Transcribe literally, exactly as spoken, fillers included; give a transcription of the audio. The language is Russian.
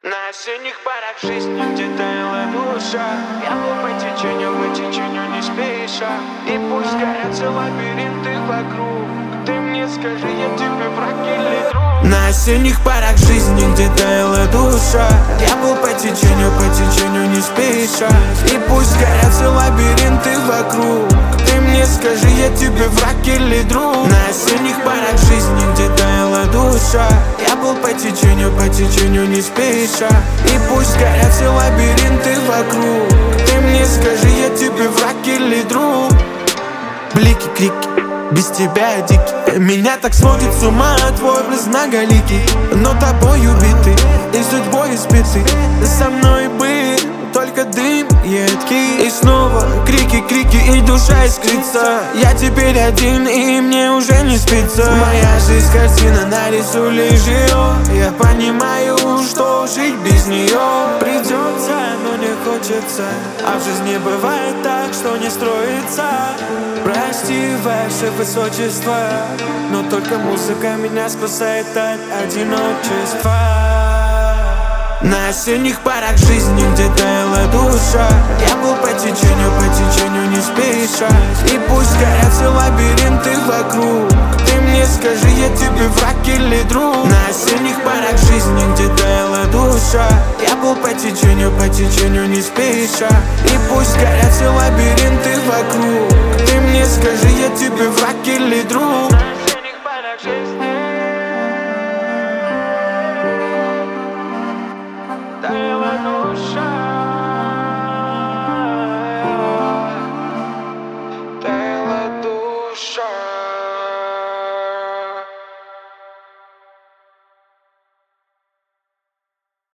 На осенних парах жизни, где таяла душа, я был по течению, по течению не спеша. И пусть горят все лабиринты вокруг, ты мне скажи, я тебе враг или друг. На осенних парах жизни, где таяла душа, я был по течению, по течению не спеша. И пусть горят все лабиринты вокруг, ты мне скажи, я тебе враг или друг. На осенних парах жизни, где таяла душа, я был по течению, по течению не спеша. И пусть горят все лабиринты вокруг, ты мне скажи, я тебе враг или друг. Блики, крики, без тебя я дикий. Меня так сводит с ума твой блеск многоликий, но тобой убитый и судьбой избитый. Со мной был только дым едкий, и снова крики, крики, и душа искрится. Я теперь один, и мне уже не спится. Моя жизнь картина, нарисуй лишь ее. Я понимаю, что жить без нее придется, но не хочется. А в жизни бывает так, что не строится. Прости, ваше высочество, но только музыка меня спасает от одиночества. На осенних парах жизни, где таяла душа, я был по течению, по течению не спеша. И пусть горят все лабиринты вокруг, ты мне скажи, я тебе враг или друг. На осенних парах жизни, где таяла душа, я был по течению, по течению не спеша. И пусть горят все лабиринты вокруг, ты мне скажи, я тебе враг или друг. На осенних парах жизни таяла душа.